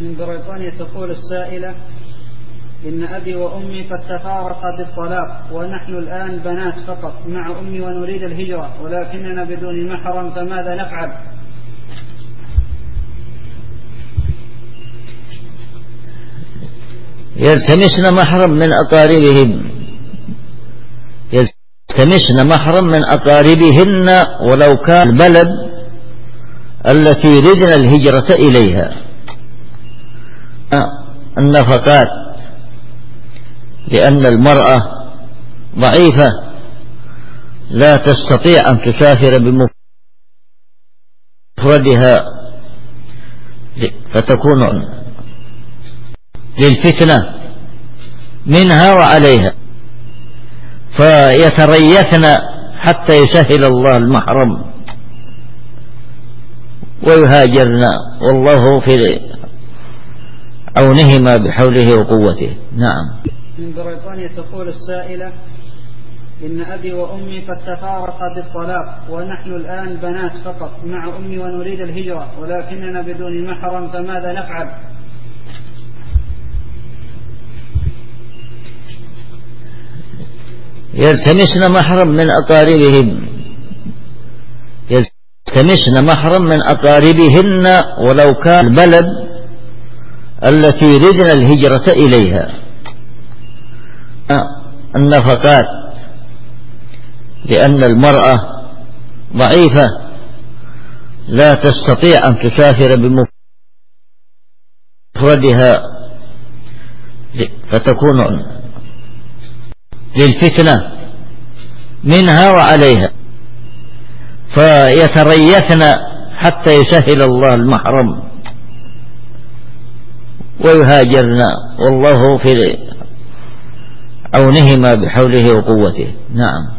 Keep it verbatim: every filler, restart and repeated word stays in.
من بريطانيا تقول السائلة: إن أبي وأمي قد تفارقا بالطلاق، ونحن الآن بنات فقط مع أمي ونريد الهجرة ولكننا بدون محرم، فماذا نفعل؟ يلتمسن محرم من أقاربهم يلتمسن محرم من أقاربهن ولو كان البلد التي يريدن الهجرة إليها النفقات، لأن المرأة ضعيفة لا تستطيع أن تسافر بمفردها فتكون للفتنة منها وعليها، فيتريثن حتى يسهل الله المحرم ويهاجرن، والله في عونهما بحوله وقوته. نعم. من بريطانيا تقول السائلة: إن أبي وأمي قد تفارقا بالطلاق، ونحن الآن بنات فقط مع أمي ونريد الهجرة ولكننا بدون محرم، فماذا نفعل؟ يلتمسن محرم من أقاربهم يلتمسن محرم من أقاربهن ولو كان البلد التي يريدن الهجرة إليها النفقات، لأن المرأة ضعيفة لا تستطيع أن تسافر بمفردها فتكون للفتنة منها وعليها، فيتريثن حتى يسهل الله المحرم ويهاجرن، والله في عونهما بحوله وقوته. نعم.